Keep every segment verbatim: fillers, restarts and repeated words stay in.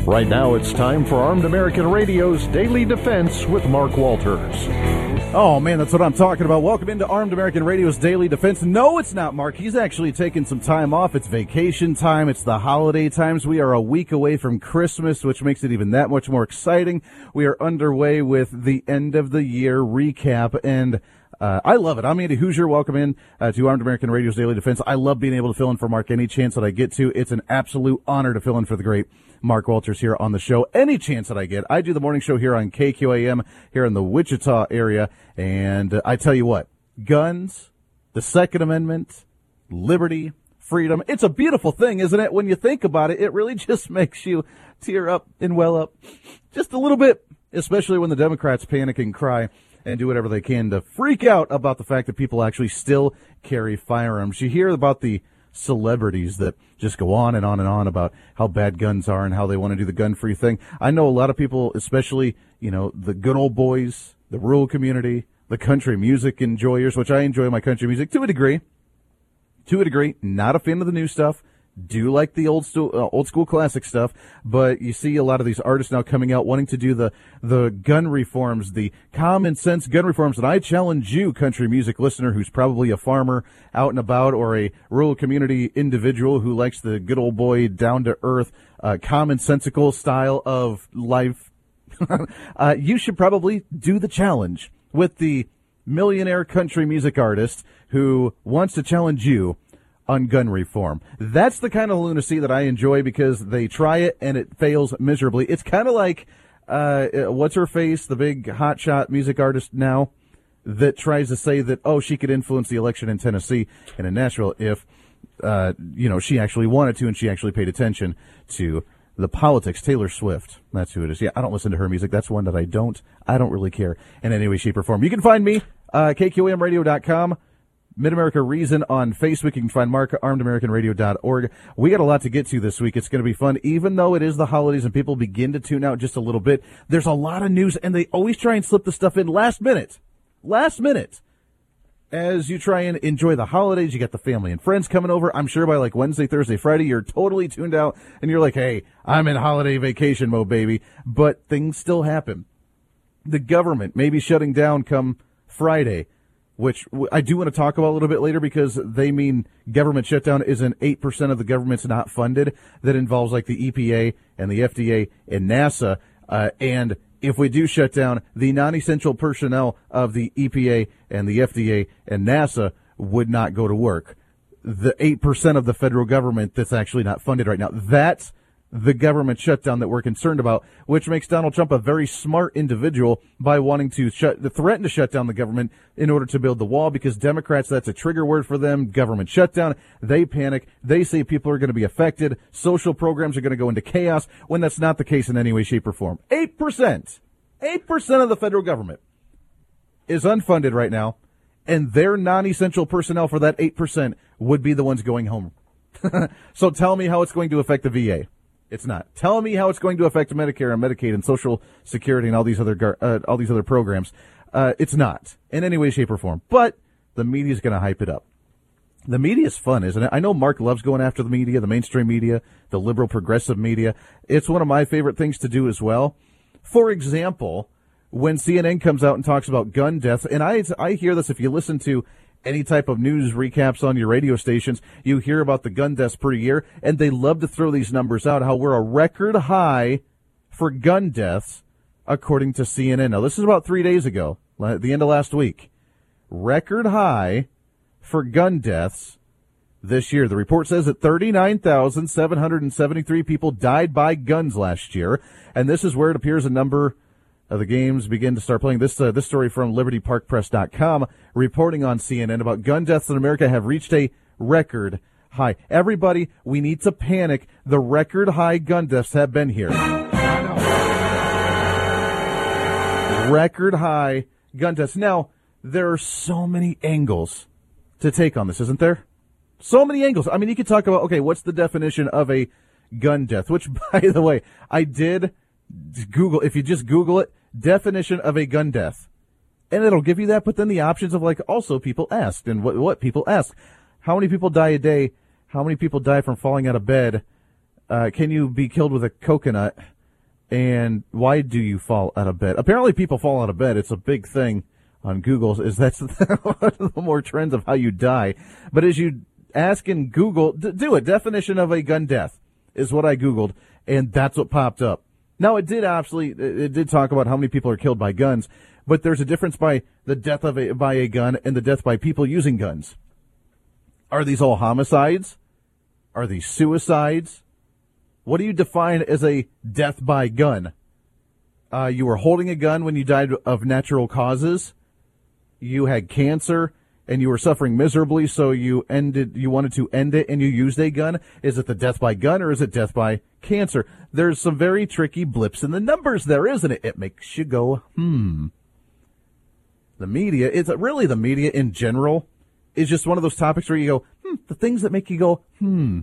Right now, it's time for Armed American Radio's Daily Defense with Mark Walters. Oh, man, that's what I'm talking about. Welcome into Armed American Radio's Daily Defense. No, it's not Mark. He's actually taking some time off. It's vacation time. It's the holiday times. We are a week away from Christmas, which makes it even that much more exciting. We are underway with the end of the year recap, and Uh, I love it. I'm Andy Hoosier. Welcome in uh, to Armed American Radio's Daily Defense. I love being able to fill in for Mark any chance that I get to. It's an absolute honor to fill in for the great Mark Walters here on the show. Any chance that I get. I do the morning show here on K Q A M here in the Wichita area, and uh, I tell you what, guns, the Second Amendment, liberty, freedom, it's a beautiful thing, isn't it? When you think about it, it really just makes you tear up and well up just a little bit, especially when the Democrats panic and cry and do whatever they can to freak out about the fact that people actually still carry firearms. You hear about the celebrities that just go on and on and on about how bad guns are and how they want to do the gun-free thing. I know a lot of people, especially, you know, the good old boys, the rural community, the country music enjoyers, which I enjoy my country music to a degree. To a degree, not a fan of the new stuff. Do like the old stu- uh, old school classic stuff, but you see a lot of these artists now coming out wanting to do the the gun reforms, the common sense gun reforms. And I challenge you, country music listener, who's probably a farmer out and about or a rural community individual who likes the good old boy, down to earth, uh, commonsensical style of life. uh, you should probably do the challenge with the millionaire country music artist who wants to challenge you on gun reform. That's the kind of lunacy that I enjoy because they try it and it fails miserably. It's kind of like, uh, what's her face, the big hotshot music artist now that tries to say that, oh, she could influence the election in Tennessee and in Nashville if, uh, you know, she actually wanted to and she actually paid attention to the politics. Taylor Swift. That's who it is. Yeah, I don't listen to her music. That's one that I don't. I don't really care in any way, shape, or form. You can find me, uh, K Q A M radio dot com. Mid-America Reason on Facebook. You can find Mark at armed american radio dot org. We got a lot to get to this week. It's going to be fun. Even though it is the holidays and people begin to tune out just a little bit, there's a lot of news, and they always try and slip the stuff in last minute. Last minute. As you try and enjoy the holidays, you got the family and friends coming over. I'm sure by like Wednesday, Thursday, Friday, you're totally tuned out, and you're like, hey, I'm in holiday vacation mode, baby. But things still happen. The government may be shutting down come Friday, which I do want to talk about a little bit later because they mean government shutdown isn't eight percent of the government's not funded. That involves like the E P A and the F D A and NASA. Uh, and if we do shut down, the non-essential personnel of the E P A and the F D A and NASA would not go to work. The eight percent of the federal government that's actually not funded right now. That's the government shutdown that we're concerned about, which makes Donald Trump a very smart individual by wanting to shut, threaten to shut down the government in order to build the wall, because Democrats, that's a trigger word for them. Government shutdown. They panic. They say people are going to be affected. Social programs are going to go into chaos when that's not the case in any way, shape, or form. eight percent. eight percent of the federal government is unfunded right now, and their non-essential personnel for that eight percent would be the ones going home. So tell me how it's going to affect the V A. It's not. Tell me how it's going to affect Medicare and Medicaid and Social Security and all these other gar- uh, all these other programs. Uh, it's not in any way, shape, or form. But the media is going to hype it up. The media is fun, isn't it? I know Mark loves going after the media, the mainstream media, the liberal progressive media. It's one of my favorite things to do as well. For example, when C N N comes out and talks about gun deaths, and I I hear this if you listen to any type of news recaps on your radio stations, you hear about the gun deaths per year, and they love to throw these numbers out, how we're a record high for gun deaths, according to C N N. Now, this is about three days ago, at the end of last week. Record high for gun deaths this year. The report says that thirty-nine thousand seven hundred seventy-three people died by guns last year, and this is where it appears a number of the games begin to start playing. This uh, this story from liberty park press dot com reporting on C N N about gun deaths in America have reached a record high. Everybody, we need to panic. The record high gun deaths have been here. Record high gun deaths. Now, there are so many angles to take on this, isn't there? So many angles. I mean, you could talk about, okay, what's the definition of a gun death? Which, by the way, I did Google. If you just Google it, definition of a gun death, and it'll give you that, but then the options of like also people asked and what what people ask. How many people die a day? How many people die from falling out of bed? Uh, can you be killed with a coconut? And why do you fall out of bed? Apparently people fall out of bed. It's a big thing on Google. Is that's one of the more trends of how you die. But as you ask in Google, do a definition of a gun death is what I Googled, and that's what popped up. Now, it did absolutely, it did talk about how many people are killed by guns, but there's a difference by the death of a, by a gun and the death by people using guns. Are these all homicides? Are these suicides? What do you define as a death by gun? Uh, you were holding a gun when you died of natural causes. You had cancer and you were suffering miserably, so you ended, you wanted to end it and you used a gun. Is it the death by gun or is it death by cancer? There's some very tricky blips in the numbers there, isn't it? It makes you go, hmm. The media, it's really the media in general is just one of those topics where you go, hmm, the things that make you go, hmm.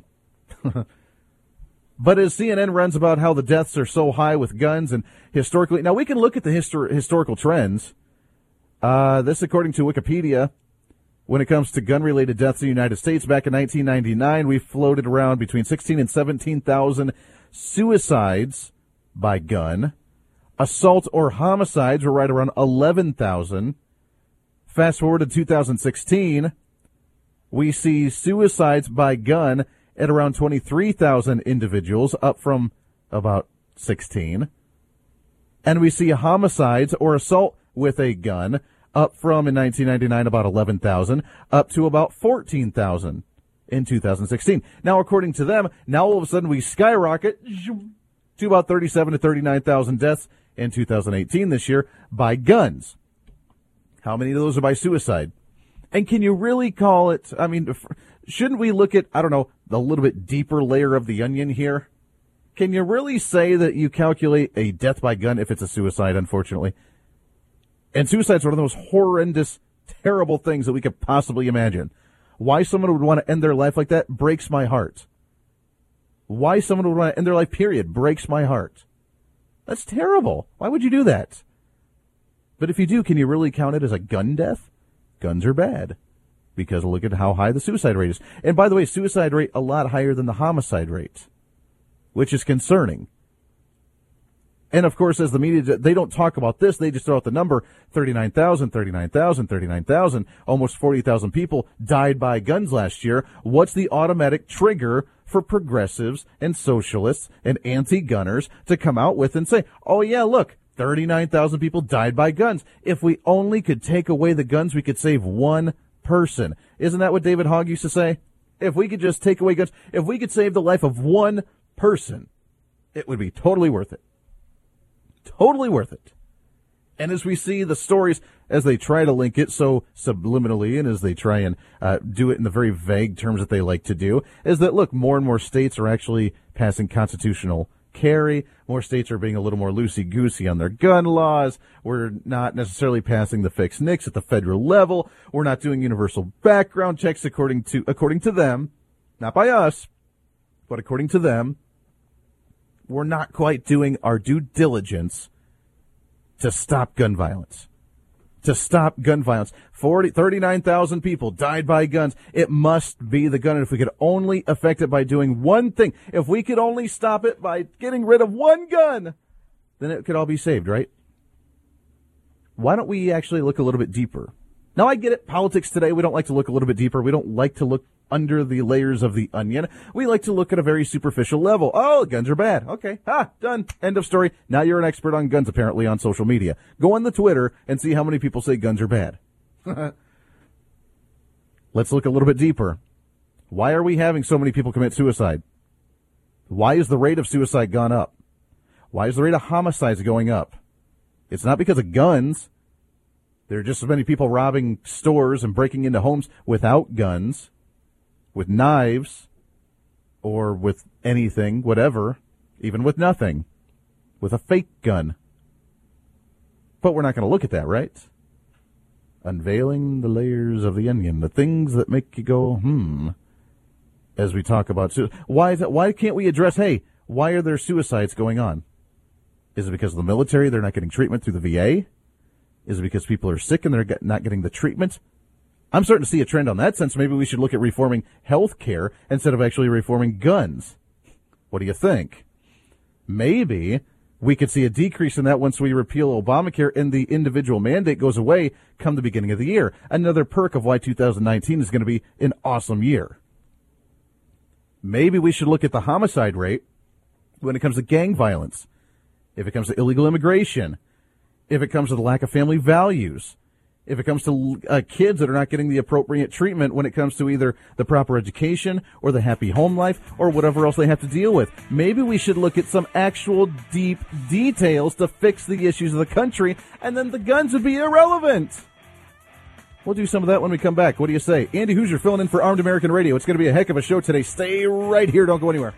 But as C N N runs about how the deaths are so high with guns and historically, now we can look at the histor- historical trends. Uh, this according to Wikipedia. When it comes to gun-related deaths in the United States, back in nineteen ninety-nine, we floated around between sixteen and seventeen thousand suicides by gun. Assault or homicides were right around eleven thousand. Fast forward to two thousand sixteen, we see suicides by gun at around twenty-three thousand individuals, up from about sixteen. And we see homicides or assault with a gun up from, in nineteen ninety-nine, about eleven thousand, up to about fourteen thousand in two thousand sixteen. Now, according to them, now all of a sudden we skyrocket to about thirty-seven to thirty-nine thousand deaths in two thousand eighteen this year by guns. How many of those are by suicide? And can you really call it, I mean, shouldn't we look at, I don't know, the little bit deeper layer of the onion here? Can you really say that you calculate a death by gun if it's a suicide, unfortunately? And suicide's one of the most horrendous, terrible things that we could possibly imagine. Why someone would want to end their life like that breaks my heart. Why someone would want to end their life, period, breaks my heart. That's terrible. Why would you do that? But if you do, can you really count it as a gun death? Guns are bad. Because look at how high the suicide rate is. And by the way, suicide rate a lot higher than the homicide rate, which is concerning. And, of course, as the media, they don't talk about this. They just throw out the number, thirty-nine thousand, thirty-nine thousand, thirty-nine thousand. Almost forty thousand people died by guns last year. What's the automatic trigger for progressives and socialists and anti-gunners to come out with and say, oh, yeah, look, thirty-nine thousand people died by guns. If we only could take away the guns, we could save one person. Isn't that what David Hogg used to say? If we could just take away guns, if we could save the life of one person, it would be totally worth it. Totally worth it. And as we see the stories, as they try to link it so subliminally and as they try and uh, do it in the very vague terms that they like to do, is that, look, more and more states are actually passing constitutional carry. More states are being a little more loosey-goosey on their gun laws. We're not necessarily passing the fixed N I C S at the federal level. We're not doing universal background checks according to according to them, not by us, but according to them. We're not quite doing our due diligence to stop gun violence. To stop gun violence. forty, thirty-nine thousand people died by guns. It must be the gun. And if we could only affect it by doing one thing, if we could only stop it by getting rid of one gun, then it could all be saved, right? Why don't we actually look a little bit deeper? Now, I get it. Politics today, we don't like to look a little bit deeper. We don't like to look under the layers of the onion. We like to look at a very superficial level. Oh, guns are bad. Okay. Ah, done. End of story. Now you're an expert on guns, apparently, on social media. Go on the Twitter and see how many people say guns are bad. Let's look a little bit deeper. Why are we having so many people commit suicide? Why is the rate of suicide gone up? Why is the rate of homicides going up? It's not because of guns. There are just as many people robbing stores and breaking into homes without guns, with knives, or with anything, whatever, even with nothing, with a fake gun. But we're not going to look at that, right? Unveiling the layers of the onion, the things that make you go, hmm, as we talk about suicide. Why is that? Why can't we address, hey, why are there suicides going on? Is it because of the military, they're not getting treatment through the V A? Is it because people are sick and they're get, not getting the treatment? I'm starting to see a trend on that sense. Maybe we should look at reforming health care instead of actually reforming guns. What do you think? Maybe We could see a decrease in that once we repeal Obamacare and the individual mandate goes away come the beginning of the year. Another perk of why two thousand nineteen is going to be an awesome year. Maybe we should look at the homicide rate when it comes to gang violence, if it comes to illegal immigration, if it comes to the lack of family values, if it comes to uh, kids that are not getting the appropriate treatment when it comes to either the proper education or the happy home life or whatever else they have to deal with. Maybe we should look at some actual deep details to fix the issues of the country, and then the guns would be irrelevant. We'll do some of that when we come back. What do you say? Andy Hoosier filling in for Armed American Radio. It's going to be a heck of a show today. Stay right here. Don't go anywhere.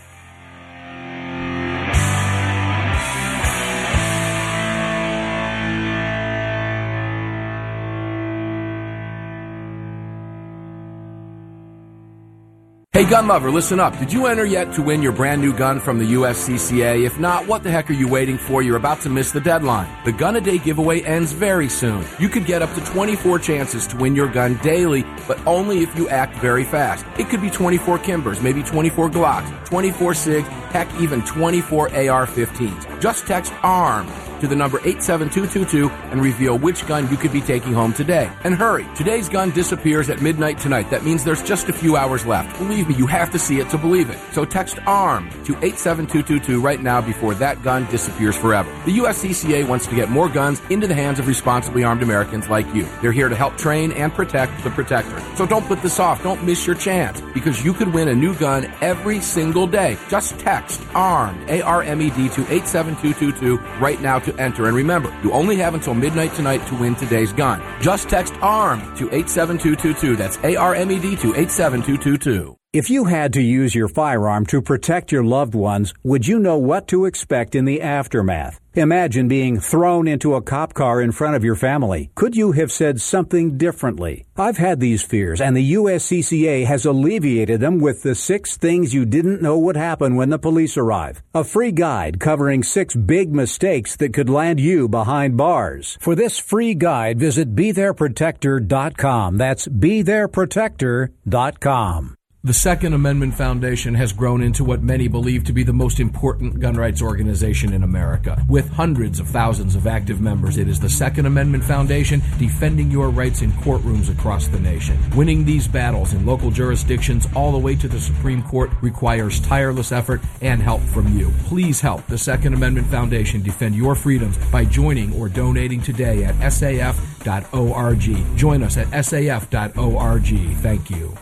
Hey, gun lover, listen up. Did you enter yet to win your brand new gun from the U S C C A? If not, what the heck are you waiting for? You're about to miss the deadline. The Gun a Day giveaway ends very soon. You could get up to twenty-four chances to win your gun daily, but only if you act very fast. It could be twenty-four Kimbers, maybe twenty-four Glocks, twenty-four SIGs, heck, even twenty-four A R fifteens. Just text ARMED to the number eight seven two two two and reveal which gun you could be taking home today. And hurry, today's gun disappears at midnight tonight. That means there's just a few hours left. Believe me, you have to see it to believe it. So text ARMED to eight seven two two two right now before that gun disappears forever. The U S C C A wants to get more guns into the hands of responsibly armed Americans like you. They're here to help train and protect the protector. So don't put this off. Don't miss your chance, because you could win a new gun every single day. Just text ARMED, A R M E D, to eight seven two two two right now to enter. And remember, you only have until midnight tonight to win today's gun. Just text ARMED to eight seven two two two. That's A R M E D to eight seven two two two. If you had to use your firearm to protect your loved ones, would you know what to expect in the aftermath? Imagine being thrown into a cop car in front of your family. Could you have said something differently? I've had these fears, and the U S C C A has alleviated them with the six things you didn't know would happen when the police arrive. A free guide covering six big mistakes that could land you behind bars. For this free guide, visit be there protector dot com. That's be there protector dot com. The Second Amendment Foundation has grown into what many believe to be the most important gun rights organization in America. With hundreds of thousands of active members, it is the Second Amendment Foundation defending your rights in courtrooms across the nation. Winning these battles in local jurisdictions all the way to the Supreme Court requires tireless effort and help from you. Please help the Second Amendment Foundation defend your freedoms by joining or donating today at S A F dot org. Join us at S A F dot org. Thank you.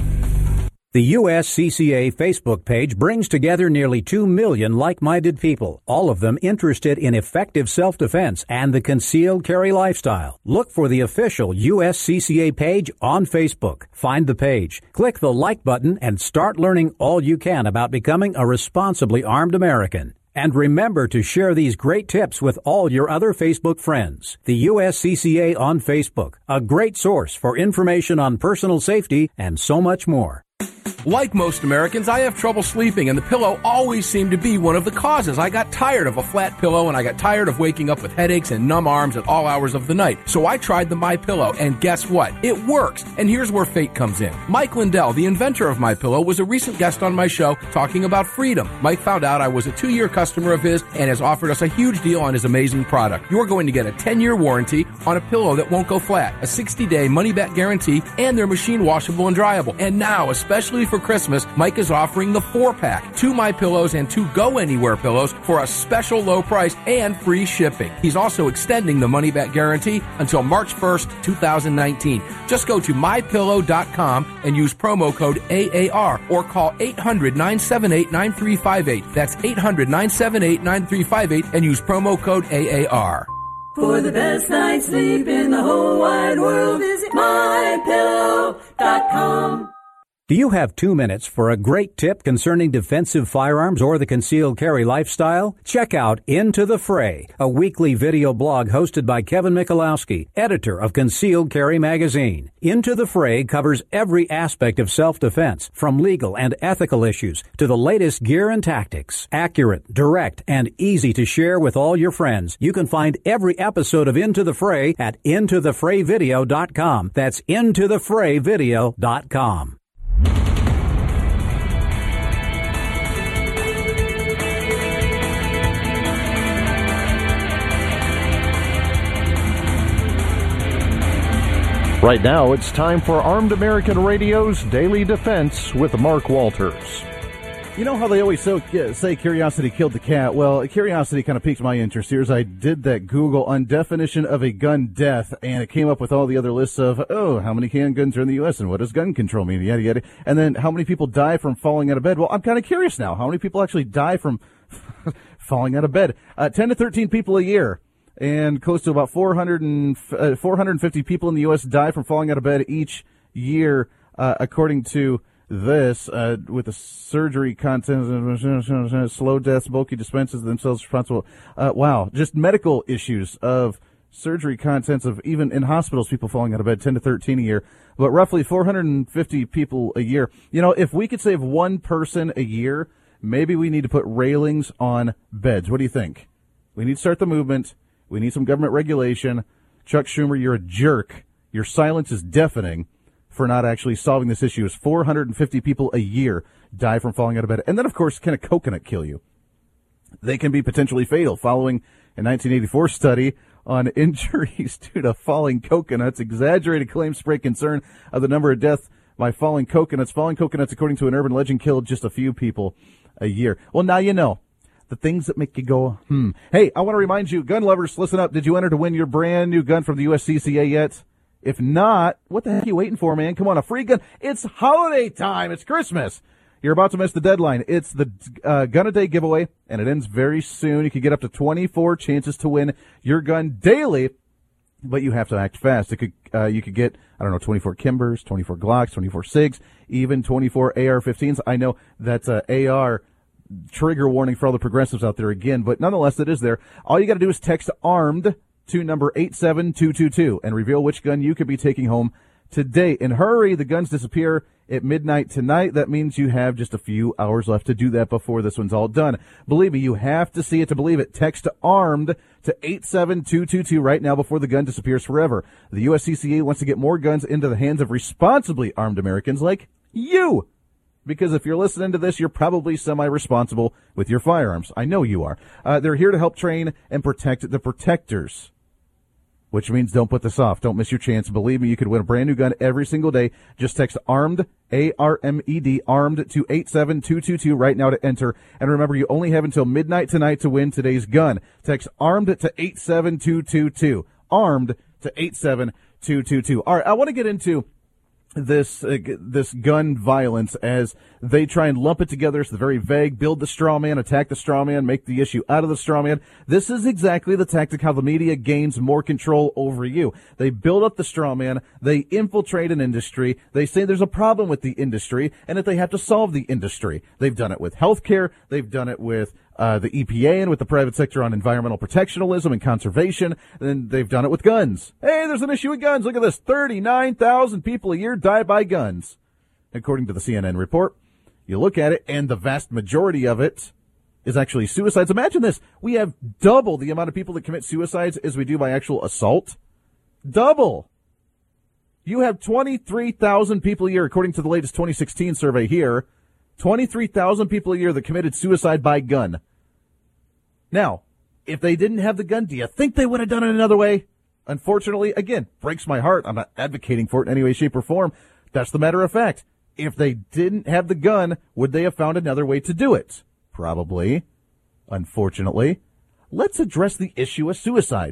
The U S C C A Facebook page brings together nearly two million like-minded people, all of them interested in effective self-defense and the concealed carry lifestyle. Look for the official U S C C A page on Facebook. Find the page, click the like button, and start learning all you can about becoming a responsibly armed American. And remember to share these great tips with all your other Facebook friends. The U S C C A on Facebook, a great source for information on personal safety and so much more. Like most Americans, I have trouble sleeping, and the pillow always seemed to be one of the causes. I got tired of a flat pillow, and I got tired of waking up with headaches and numb arms at all hours of the night. So I tried the MyPillow, and guess what? It works. And here's where fate comes in. Mike Lindell, the inventor of MyPillow, was a recent guest on my show talking about freedom. Mike found out I was a two-year customer of his and has offered us a huge deal on his amazing product. You're going to get a ten-year warranty on a pillow that won't go flat, a sixty-day money-back guarantee, and they're machine washable and dryable. And now, especially for Christmas, Mike is offering the four-pack, two My Pillows and two Go Anywhere pillows for a special low price and free shipping. He's also extending the money-back guarantee until March first, twenty nineteen. Just go to my pillow dot com and use promo code A A R or call eight hundred, nine seven eight, nine three five eight. That's eight hundred, nine seven eight, nine three five eight and use promo code A A R. For the best night's sleep in the whole wide world, visit my pillow dot com. Do you have two minutes for a great tip concerning defensive firearms or the concealed carry lifestyle? Check out Into the Fray, a weekly video blog hosted by Kevin Michalowski, editor of Concealed Carry magazine. Into the Fray covers every aspect of self-defense, from legal and ethical issues to the latest gear and tactics. Accurate, direct, and easy to share with all your friends. You can find every episode of Into the Fray at into the fray video dot com. That's into the fray video dot com. Right now, it's time for Armed American Radio's Daily Defense with Mark Walters. You know how they always so, uh, say curiosity killed the cat? Well, curiosity kind of piqued my interest here as I did that Google on definition of a gun death, and it came up with all the other lists of, oh, how many handguns are in the U S and what does gun control mean, yada, yada. And then how many people die from falling out of bed? Well, I'm kind of curious now. How many people actually die from falling out of bed? Uh, ten to thirteen people a year. And close to about four hundred and, uh, four hundred fifty people in the U S die from falling out of bed each year, uh, according to this, uh, with the surgery content, slow deaths, bulky dispenses themselves responsible. Uh, wow, just medical issues of surgery contents of even in hospitals, people falling out of bed, ten to thirteen a year, but roughly four hundred fifty people a year. You know, if we could save one person a year, maybe we need to put railings on beds. What do you think? We need to start the movement. We need some government regulation. Chuck Schumer, you're a jerk. Your silence is deafening for not actually solving this issue. As four hundred fifty people a year die from falling out of bed. And then, of course, can a coconut kill you? They can be potentially fatal. Following a nineteen eighty-four study on injuries due to falling coconuts, exaggerated claims spread concern of the number of deaths by falling coconuts. Falling coconuts, according to an urban legend, killed just a few people a year. Well, now you know. The things that make you go, hmm. Hey, I want to remind you, gun lovers, listen up. Did you enter to win your brand new gun from the U S C C A yet? If not, what the heck are you waiting for, man? Come on, a free gun. It's holiday time. It's Christmas. You're about to miss the deadline. It's the uh, Gun a Day giveaway, and it ends very soon. You can get up to twenty-four chances to win your gun daily, but you have to act fast. It could, uh, you could get, I don't know, twenty-four Kimbers, twenty-four Glocks, twenty-four SIGs, even twenty-four A R fifteens. I know that's uh, A R trigger warning for all the progressives out there again, but nonetheless, it is there. All you got to do is text ARMED to number eight seven two two two and reveal which gun you could be taking home today. And hurry, the guns disappear at midnight tonight. That means you have just a few hours left to do that before this one's all done. Believe me, you have to see it to believe it. Text ARMED to eight seven two two two right now before the gun disappears forever. The U S C C A wants to get more guns into the hands of responsibly armed Americans like you. Because if you're listening to this, you're probably semi-responsible with your firearms. I know you are. Uh, they're here to help train and protect the protectors, which means don't put this off. Don't miss your chance. Believe me, you could win a brand new gun every single day. Just text ARMED, A R M E D, ARMED to eight seven two two two right now to enter. And remember, you only have until midnight tonight to win today's gun. Text ARMED to eight seven two two two. ARMED to eight seven two two two. All right, I want to get into this uh, this gun violence as they try and lump it together. It's very vague. Build the straw man, attack the straw man, make the issue out of the straw man. This is exactly the tactic how the media gains more control over you. They build up the straw man, they infiltrate an industry, they say there's a problem with the industry, and that they have to solve the industry. They've done it with healthcare, they've done it with Uh, the E P A and with the private sector on environmental protectionism and conservation. And they've done it with guns. Hey, there's an issue with guns. Look at this. thirty-nine thousand people a year die by guns, according to the C N N report. You look at it, and the vast majority of it is actually suicides. Imagine this. We have double the amount of people that commit suicides as we do by actual assault. Double. You have twenty-three thousand people a year, according to the latest twenty sixteen survey here. twenty-three thousand people a year that committed suicide by gun. Now, if they didn't have the gun, do you think they would have done it another way? Unfortunately, again, breaks my heart. I'm not advocating for it in any way, shape, or form. That's the matter of fact. If they didn't have the gun, would they have found another way to do it? Probably. Unfortunately. Let's address the issue of suicide.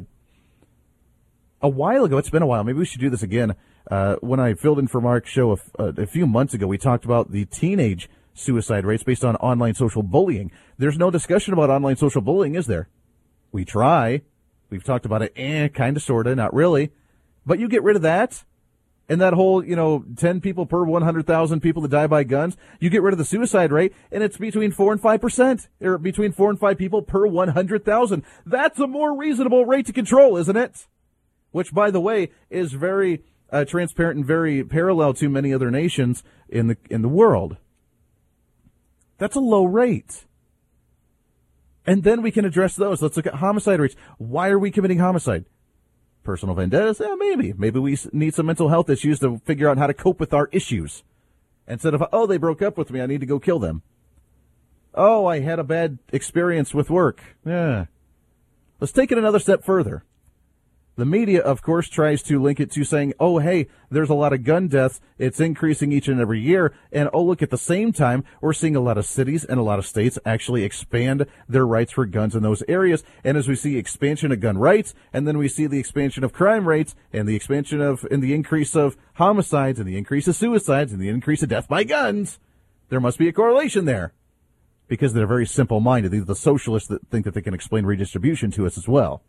A while ago, it's been a while, maybe we should do this again. Uh, when I filled in for Mark's show a, f- uh, a few months ago, we talked about the teenage suicide rates based on online social bullying. There's no discussion about online social bullying, is there? We try. We've talked about it, eh, kind of, sort of, not really. But you get rid of that, and that whole, you know, ten people per one hundred thousand people that die by guns, you get rid of the suicide rate, and it's between four and five percent, or between four and five people per one hundred thousand. That's a more reasonable rate to control, isn't it? Which, by the way, is very uh, transparent and very parallel to many other nations in the in the world. That's a low rate. And then we can address those. Let's look at homicide rates. Why are we committing homicide? Personal vendettas? Yeah, maybe. Maybe we need some mental health issues to figure out how to cope with our issues. Instead of, oh, they broke up with me, I need to go kill them. Oh, I had a bad experience with work. Yeah. Let's take it another step further. The media, of course, tries to link it to saying, oh, hey, there's a lot of gun deaths. It's increasing each and every year. And, oh, look, at the same time, we're seeing a lot of cities and a lot of states actually expand their rights for guns in those areas. And as we see expansion of gun rights, and then we see the expansion of crime rates and the expansion of and the increase of homicides and the increase of suicides and the increase of death by guns, there must be a correlation there. Because they're very simple-minded. These are the socialists that think that they can explain redistribution to us as well.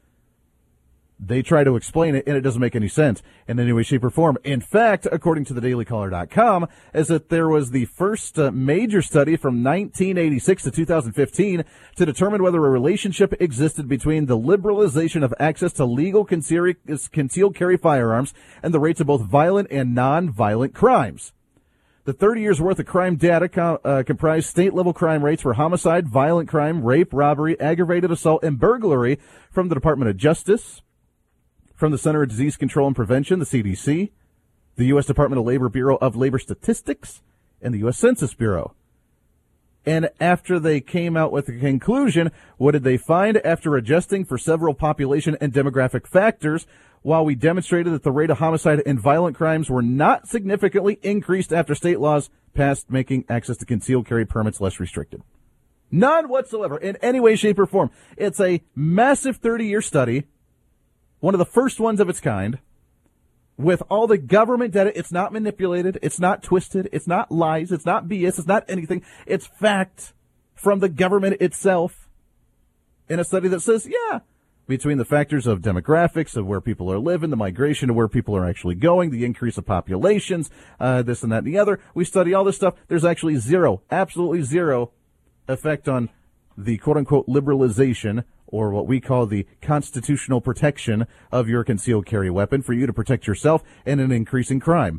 They try to explain it, and it doesn't make any sense in any way, shape, or form. In fact, according to the daily caller dot com, is that there was the first uh, major study from nineteen eighty-six to two thousand fifteen to determine whether a relationship existed between the liberalization of access to legal concealed carry firearms and the rates of both violent and non-violent crimes. The thirty years worth of crime data com- uh, comprised state-level crime rates for homicide, violent crime, rape, robbery, aggravated assault, and burglary from the Department of Justice, from the Center of Disease Control and Prevention, the C D C, the U S Department of Labor Bureau of Labor Statistics, and the U S Census Bureau. And after they came out with a conclusion, what did they find? After adjusting for several population and demographic factors, while we demonstrated that the rate of homicide and violent crimes were not significantly increased after state laws passed making access to concealed carry permits less restricted. None whatsoever, in any way, shape, or form. It's a massive thirty-year study, one of the first ones of its kind, with all the government data. It's not manipulated, it's not twisted, it's not lies, it's not B S, it's not anything. It's fact from the government itself in a study that says, yeah, between the factors of demographics, of where people are living, the migration to where people are actually going, the increase of populations, uh, this and that and the other, we study all this stuff. There's actually zero, absolutely zero effect on the quote-unquote liberalization, or what we call the constitutional protection of your concealed carry weapon for you to protect yourself and an increase in crime.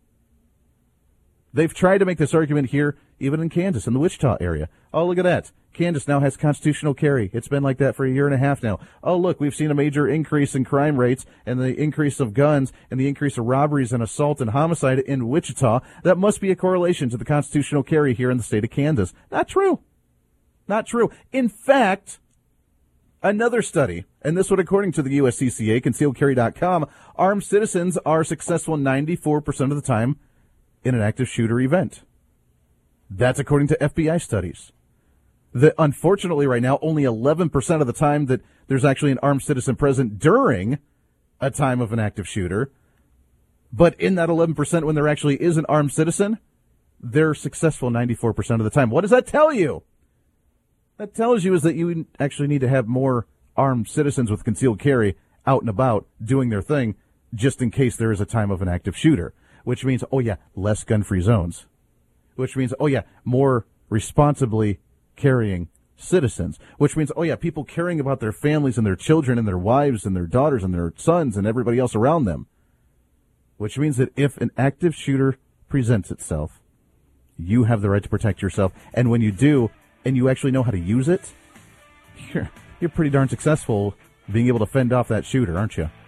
They've tried to make this argument here, even in Kansas, in the Wichita area. Oh, look at that. Kansas now has constitutional carry. It's been like that for a year and a half now. Oh, look, we've seen a major increase in crime rates and the increase of guns and the increase of robberies and assault and homicide in Wichita. That must be a correlation to the constitutional carry here in the state of Kansas. Not true. Not true. In fact, another study, and this one according to the U S C C A, concealed carry dot com, armed citizens are successful ninety-four percent of the time in an active shooter event. That's according to F B I studies. That unfortunately right now, only eleven percent of the time that there's actually an armed citizen present during a time of an active shooter. But in that eleven percent, when there actually is an armed citizen, they're successful ninety-four percent of the time. What does that tell you? That tells you is that you actually need to have more armed citizens with concealed carry out and about doing their thing just in case there is a time of an active shooter, which means, oh yeah, less gun-free zones, which means, oh yeah, more responsibly carrying citizens, which means, oh yeah, people caring about their families and their children and their wives and their daughters and their sons and everybody else around them, which means that if an active shooter presents itself, you have the right to protect yourself. And when you do, and you actually know how to use it, you're, you're pretty darn successful being able to fend off that shooter, aren't you?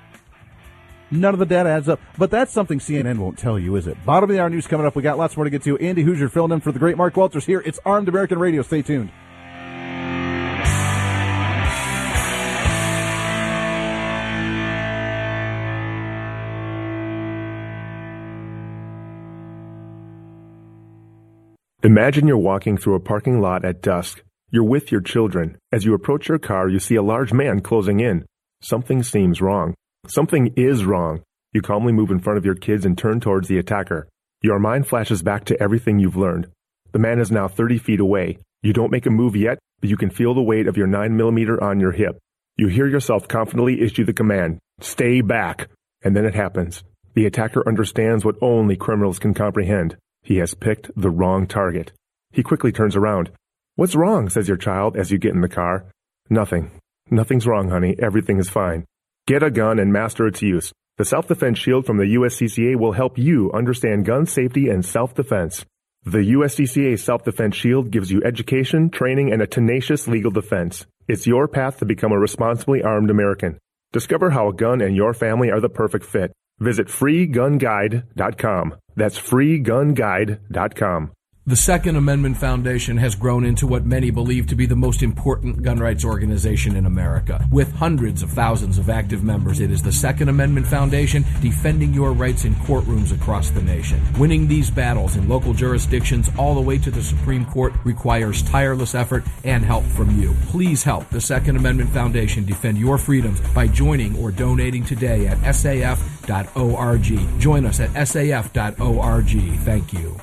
None of the data adds up, but that's something C N N won't tell you, is it? Bottom of the hour news coming up. We got lots more to get to. Andy Hoosier filling in for the great Mark Walters here. It's Armed American Radio. Stay tuned. Imagine you're walking through a parking lot at dusk. You're with your children. As you approach your car, you see a large man closing in. Something seems wrong. Something is wrong. You calmly move in front of your kids and turn towards the attacker. Your mind flashes back to everything you've learned. The man is now thirty feet away. You don't make a move yet, but you can feel the weight of your nine millimeter on your hip. You hear yourself confidently issue the command, "Stay back." And then it happens. The attacker understands what only criminals can comprehend. He has picked the wrong target. He quickly turns around. "What's wrong?" says your child as you get in the car. "Nothing. Nothing's wrong, honey. Everything is fine." Get a gun and master its use. The Self-Defense Shield from the U S C C A will help you understand gun safety and self-defense. The U S C C A Self-Defense Shield gives you education, training, and a tenacious legal defense. It's your path to become a responsibly armed American. Discover how a gun and your family are the perfect fit. Visit free gun guide dot com. That's free gun guide dot com. The Second Amendment Foundation has grown into what many believe to be the most important gun rights organization in America. With hundreds of thousands of active members, it is the Second Amendment Foundation defending your rights in courtrooms across the nation. Winning these battles in local jurisdictions all the way to the Supreme Court requires tireless effort and help from you. Please help the Second Amendment Foundation defend your freedoms by joining or donating today at S A F dot org. Join us at S A F dot org. Thank you.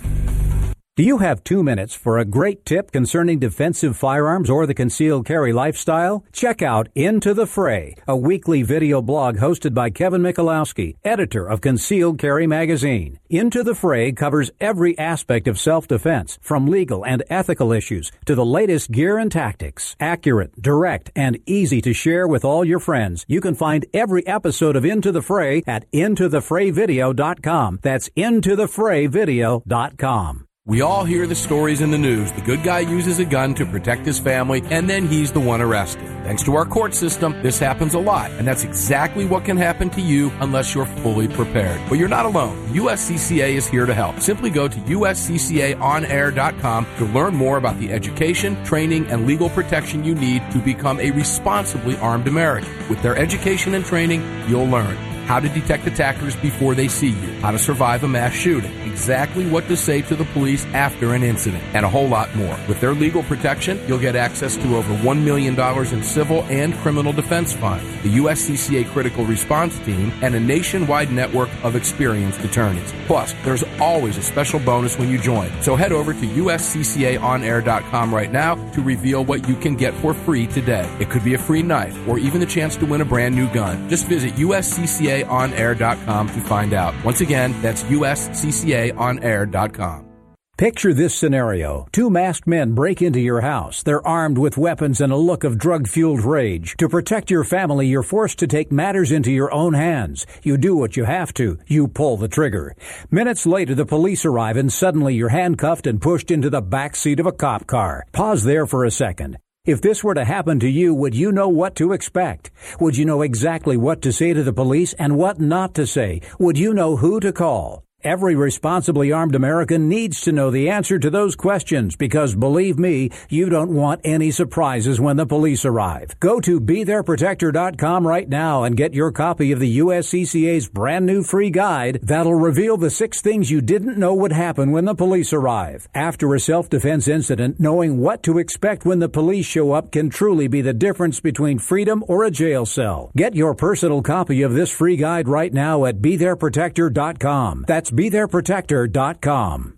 Do you have two minutes for a great tip concerning defensive firearms or the concealed carry lifestyle? Check out Into the Fray, a weekly video blog hosted by Kevin Michalowski, editor of Concealed Carry magazine. Into the Fray covers every aspect of self-defense, from legal and ethical issues to the latest gear and tactics. Accurate, direct, and easy to share with all your friends. You can find every episode of Into the Fray at into the fray video dot com. That's into the fray video dot com. We all hear the stories in the news. The good guy uses a gun to protect his family, and then he's the one arrested. Thanks to our court system, this happens a lot, and that's exactly what can happen to you unless you're fully prepared. But you're not alone. U S C C A is here to help. Simply go to U S C C A on air dot com to learn more about the education, training, and legal protection you need to become a responsibly armed American. With their education and training, you'll learn how to detect attackers before they see you, how to survive a mass shooting, exactly what to say to the police after an incident, and a whole lot more. With their legal protection, you'll get access to over one million dollars in civil and criminal defense funds, the U S C C A Critical Response Team, and a nationwide network of experienced attorneys. Plus, there's always a special bonus when you join. So head over to U S C C A on air dot com right now to reveal what you can get for free today. It could be a free knife or even the chance to win a brand new gun. Just visit U S C C A on air dot com to find out. Once again, that's U S C C A on air dot com. Picture this scenario. Two masked men break into your house. They're armed with weapons and a look of drug-fueled rage. To protect your family, you're forced to take matters into your own hands. You do what you have to. You pull the trigger. Minutes later, the police arrive and suddenly you're handcuffed and pushed into the back seat of a cop car. Pause there for a second. If this were to happen to you, would you know what to expect? Would you know exactly what to say to the police and what not to say? Would you know who to call? Every responsibly armed American needs to know the answer to those questions because, believe me, you don't want any surprises when the police arrive. Go to be there protector dot com right now and get your copy of the U S C C A's brand new free guide that'll reveal the six things you didn't know would happen when the police arrive. After a self-defense incident, knowing what to expect when the police show up can truly be the difference between freedom or a jail cell. Get your personal copy of this free guide right now at be there protector dot com. That's be there protector dot com.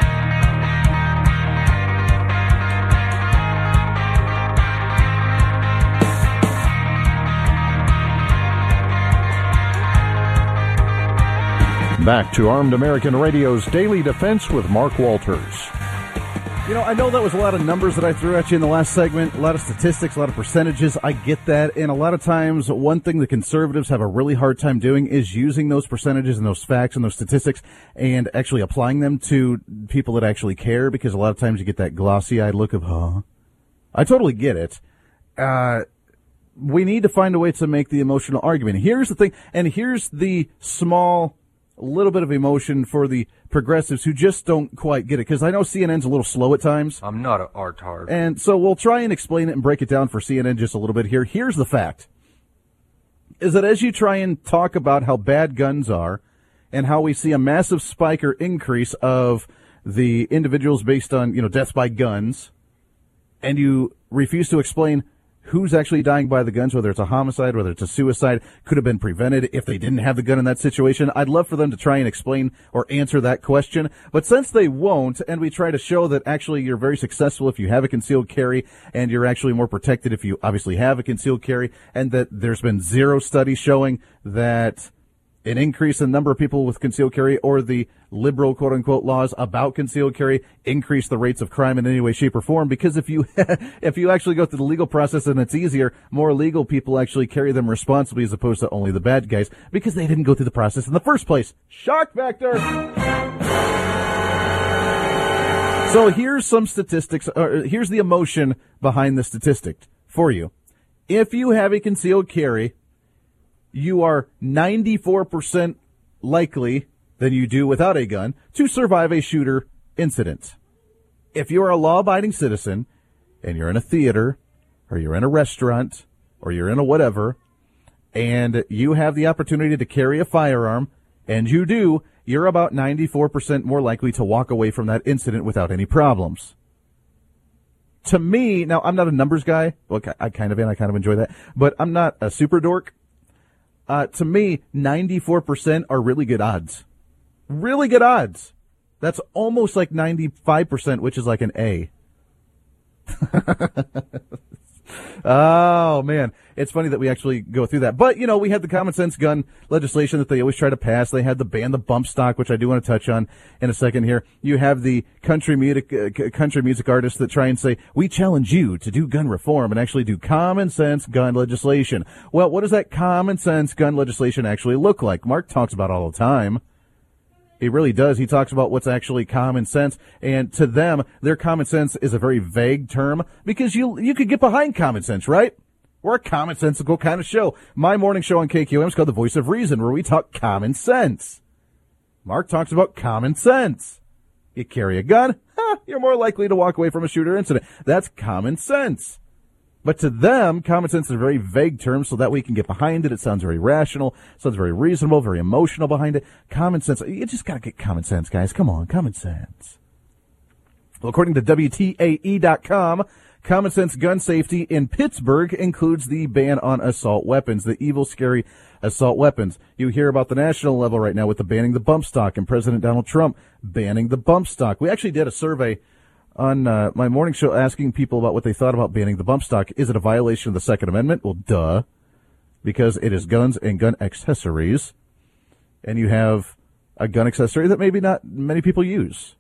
Back to Armed American Radio's Daily Defense with Mark Walters. You know, I know that was a lot of numbers that I threw at you in the last segment, a lot of statistics, a lot of percentages. I get that. And a lot of times, one thing the conservatives have a really hard time doing is using those percentages and those facts and those statistics and actually applying them to people that actually care, because a lot of times you get that glossy-eyed look of, huh? I totally get it. Uh, we need to find a way to make the emotional argument. Here's the thing, and here's the small little bit of emotion for the progressives who just don't quite get it, because I know C N N's a little slow at times. I'm not an artard. And so we'll try and explain it and break it down for C N N just a little bit here. Here's the fact, is that as you try and talk about how bad guns are and how we see a massive spike or increase of the individuals based on, you know, deaths by guns, and you refuse to explain who's actually dying by the guns, whether it's a homicide, whether it's a suicide, could have been prevented if they didn't have the gun in that situation. I'd love for them to try and explain or answer that question. But since they won't, and we try to show that actually you're very successful if you have a concealed carry, and you're actually more protected if you obviously have a concealed carry, and that there's been zero studies showing that an increase in the number of people with concealed carry or the liberal quote-unquote laws about concealed carry increase the rates of crime in any way, shape, or form. Because if you if you actually go through the legal process and it's easier, more legal people actually carry them responsibly as opposed to only the bad guys because they didn't go through the process in the first place. Shock factor! So here's some statistics. Or here's the emotion behind the statistic for you. If you have a concealed carry, you are ninety-four percent likely than you do without a gun to survive a shooter incident. If you're a law-abiding citizen and you're in a theater or you're in a restaurant or you're in a whatever and you have the opportunity to carry a firearm, and you do, you're about ninety-four percent more likely to walk away from that incident without any problems. To me, now I'm not a numbers guy. Look, I kind of am. I kind of enjoy that. But I'm not a super dork. Uh, to me, ninety-four percent are really good odds. Really good odds. That's almost like ninety-five percent, which is like an A. Oh, man. It's funny that we actually go through that. But, you know, we had the common sense gun legislation that they always try to pass. They had the ban the bump stock, which I do want to touch on in a second here. You have the country music, uh, country music artists that try and say, we challenge you to do gun reform and actually do common sense gun legislation. Well, what does that common sense gun legislation actually look like? Mark talks about it all the time. He really does. He talks about what's actually common sense, and to them, their common sense is a very vague term because you you could get behind common sense, right? We're a commonsensical kind of show. My morning show on K Q M is called The Voice of Reason, where we talk common sense. Mark talks about common sense. You carry a gun, huh, you're more likely to walk away from a shooter incident. That's common sense. But to them, common sense is a very vague term, so that we can get behind it. It sounds very rational, sounds very reasonable, very emotional behind it. Common sense, you just gotta get common sense, guys. Come on, common sense. Well, according to W T A E dot com, common sense gun safety in Pittsburgh includes the ban on assault weapons, the evil, scary assault weapons. You hear about the national level right now with the banning the bump stock and President Donald Trump banning the bump stock. We actually did a survey on uh, my morning show asking people about what they thought about banning the bump stock. Is it a violation of the Second Amendment? Well, duh, because it is guns and gun accessories, and you have a gun accessory that maybe not many people use.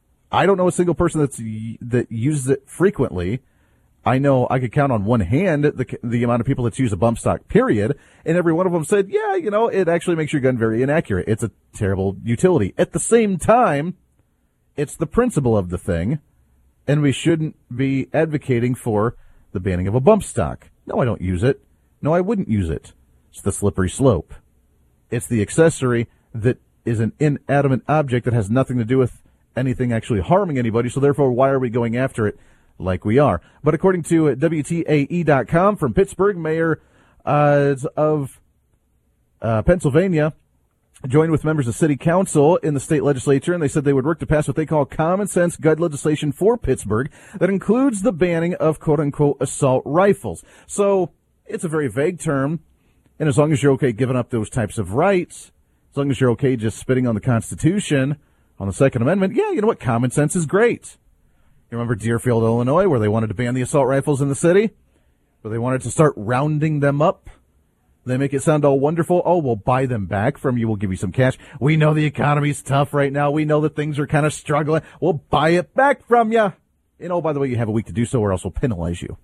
I don't know a single person that's that uses it frequently. I know I could count on one hand the the amount of people that use a bump stock, period, and every one of them said, yeah, you know, it actually makes your gun very inaccurate. It's a terrible utility. At the same time, it's the principle of the thing. And we shouldn't be advocating for the banning of a bump stock. No, I don't use it. No, I wouldn't use it. It's the slippery slope. It's the accessory that is an inanimate object that has nothing to do with anything actually harming anybody. So therefore, why are we going after it like we are? But according to W T A E dot com from Pittsburgh, Mayor uh, of uh, Pennsylvania joined with members of city council in the state legislature, and they said they would work to pass what they call common sense gun legislation for Pittsburgh that includes the banning of quote-unquote assault rifles. So it's a very vague term, and as long as you're okay giving up those types of rights, as long as you're okay just spitting on the Constitution, on the Second Amendment, yeah, you know what, common sense is great. You remember Deerfield, Illinois, where they wanted to ban the assault rifles in the city? Where they wanted to start rounding them up? They make it sound all wonderful. Oh, we'll buy them back from you. We'll give you some cash. We know the economy's tough right now. We know that things are kind of struggling. We'll buy it back from you. And oh, by the way, you have a week to do so or else we'll penalize you.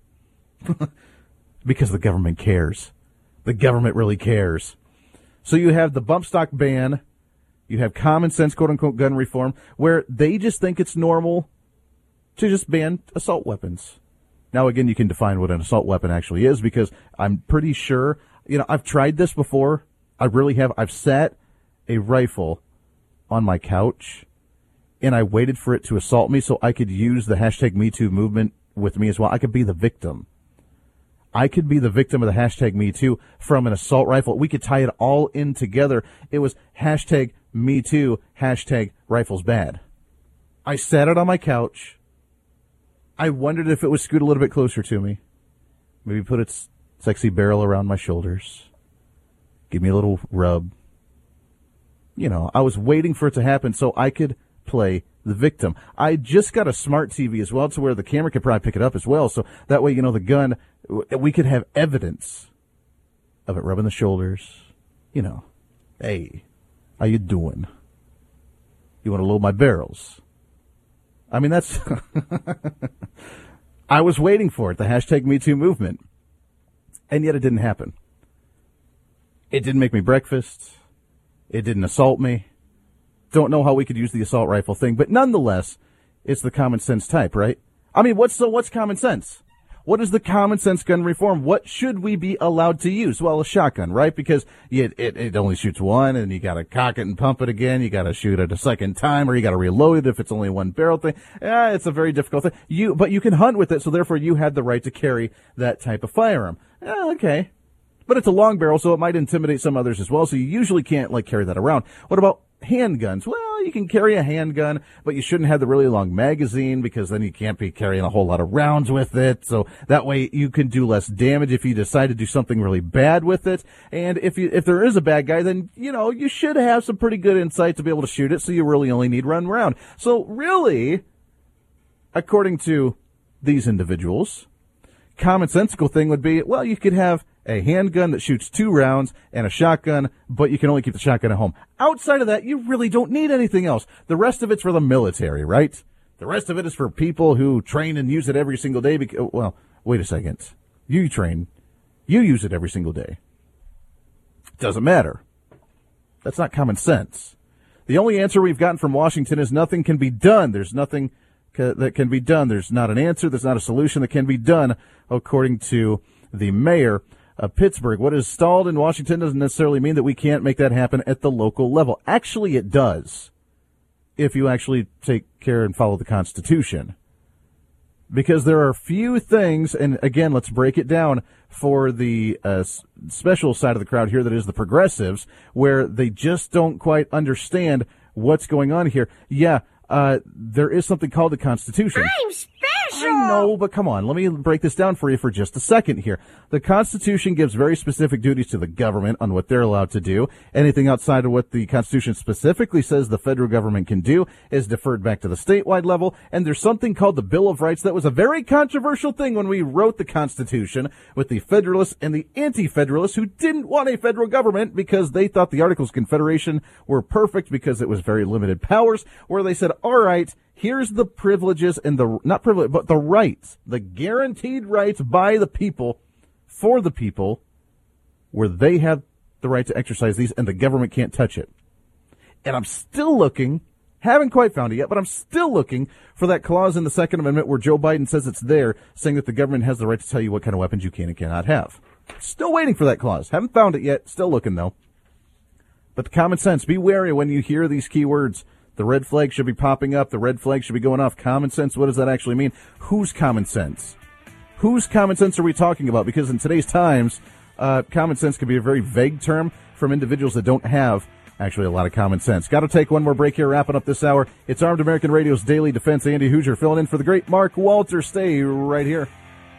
Because the government cares. The government really cares. So you have the bump stock ban. You have common sense, quote-unquote, gun reform, where they just think it's normal to just ban assault weapons. Now, again, you can define what an assault weapon actually is, because I'm pretty sure... You know, I've tried this before. I really have. I've sat a rifle on my couch, and I waited for it to assault me so I could use the hashtag Me Too movement with me as well. I could be the victim. I could be the victim of the hashtag Me Too from an assault rifle. We could tie it all in together. It was hashtag Me Too, hashtag rifles bad. I sat it on my couch. I wondered if it would scoot a little bit closer to me. Maybe put its sexy barrel around my shoulders. Give me a little rub. You know, I was waiting for it to happen so I could play the victim. I just got a smart T V as well to where the camera could probably pick it up as well. So that way, you know, the gun, we could have evidence of it rubbing the shoulders. You know, hey, how you doing? You want to load my barrels? I mean, that's... I was waiting for it, the hashtag Me Too movement. And yet it didn't happen. It didn't make me breakfast. It didn't assault me. Don't know how we could use the assault rifle thing, but nonetheless, it's the common sense type, right? I mean, what's so what's common sense? What is the common sense gun reform? What should we be allowed to use? Well, a shotgun, right? Because it, it, it only shoots one, and you got to cock it and pump it again. You got to shoot it a second time, or you got to reload it if it's only one barrel thing. Eh, it's a very difficult thing. You, but you can hunt with it, so therefore you have the right to carry that type of firearm. Eh, okay. But it's a long barrel, so it might intimidate some others as well, so you usually can't, like, carry that around. What about handguns? Well, you can carry a handgun, but you shouldn't have the really long magazine, because then you can't be carrying a whole lot of rounds with it. So that way you can do less damage if you decide to do something really bad with it. And if you, if there is a bad guy, then, you know, you should have some pretty good insight to be able to shoot it, so you really only need run around. So really, according to these individuals, commonsensical thing would be, well, you could have a handgun that shoots two rounds and a shotgun, but you can only keep the shotgun at home. Outside of that, you really don't need anything else. The rest of it's for the military, right? The rest of it is for people who train and use it every single day. Because, well, wait a second. You train. You use it every single day. Doesn't matter. That's not common sense. The only answer we've gotten from Washington is nothing can be done. There's nothing ca- that can be done. There's not an answer. There's not a solution that can be done, according to the mayor of Pittsburgh. What is stalled in Washington doesn't necessarily mean that we can't make that happen at the local level. Actually, it does, if you actually take care and follow the Constitution. Because there are few things, and again, let's break it down for the uh, special side of the crowd here, that is the progressives, where they just don't quite understand what's going on here. Yeah, uh, there is something called the Constitution. I'm special! I know, but come on, let me break this down for you for just a second here. The Constitution gives very specific duties to the government on what they're allowed to do. Anything outside of what the Constitution specifically says the federal government can do is deferred back to the statewide level. And there's something called the Bill of Rights that was a very controversial thing when we wrote the Constitution, with the Federalists and the Anti-Federalists, who didn't want a federal government because they thought the Articles of Confederation were perfect because it was very limited powers, where they said, all right, here's the privileges and the, not privilege, but the rights, the guaranteed rights by the people, for the people, where they have the right to exercise these and the government can't touch it. And I'm still looking, haven't quite found it yet, but I'm still looking for that clause in the Second Amendment where Joe Biden says it's there, saying that the government has the right to tell you what kind of weapons you can and cannot have. Still waiting for that clause. Haven't found it yet. Still looking, though. But the common sense, be wary when you hear these key words. The red flag should be popping up. The red flag should be going off. Common sense, what does that actually mean? Whose common sense? Whose common sense are we talking about? Because in today's times, uh, common sense can be a very vague term from individuals that don't have actually a lot of common sense. Got to take one more break here, wrapping up this hour. It's Armed American Radio's Daily Defense. Andy Hoosier filling in for the great Mark Walter. Stay right here.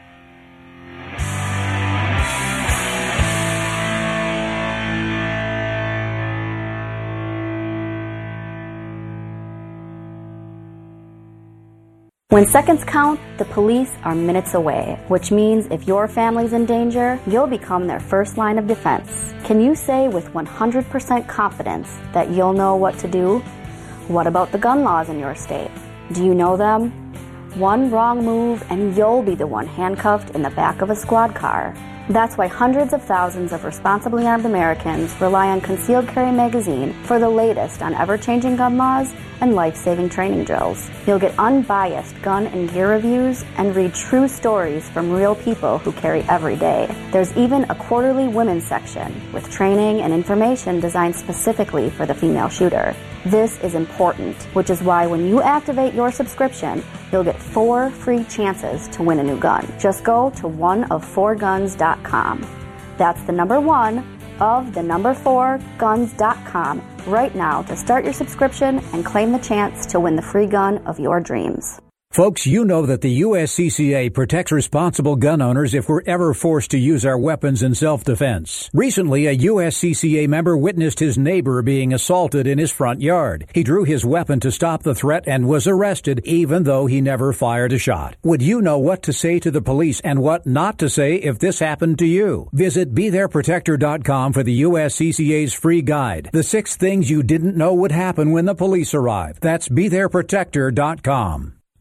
When seconds count, the police are minutes away, which means if your family's in danger, you'll become their first line of defense. Can you say with one hundred percent confidence that you'll know what to do? What about the gun laws in your state? Do you know them? One wrong move and you'll be the one handcuffed in the back of a squad car. That's why hundreds of thousands of responsibly armed Americans rely on Concealed Carry Magazine for the latest on ever-changing gun laws and life-saving training drills. You'll get unbiased gun and gear reviews and read true stories from real people who carry every day. There's even a quarterly women's section with training and information designed specifically for the female shooter. This is important, which is why when you activate your subscription, you'll get four free chances to win a new gun. Just go to one of four guns dot com. That's the number one of the number four guns dot com right now to start your subscription and claim the chance to win the free gun of your dreams. Folks, you know that the U S C C A protects responsible gun owners if we're ever forced to use our weapons in self-defense. Recently, a U S C C A member witnessed his neighbor being assaulted in his front yard. He drew his weapon to stop the threat and was arrested, even though he never fired a shot. Would you know what to say to the police and what not to say if this happened to you? Visit be there protector dot com for the U S C C A's free guide. The six things you didn't know would happen when the police arrive. That's be there protector dot com.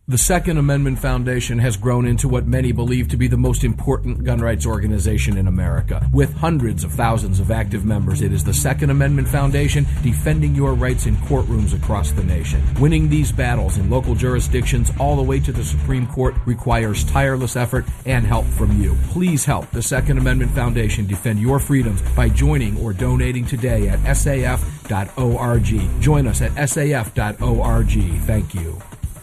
The Second Amendment Foundation has grown into what many believe to be the most important gun rights organization in America. With hundreds of thousands of active members, it is the Second Amendment Foundation defending your rights in courtrooms across the nation. Winning these battles in local jurisdictions all the way to the Supreme Court requires tireless effort and help from you. Please help the Second Amendment Foundation defend your freedoms by joining or donating today at S A F dot org. Join us at S A F dot org. Thank you.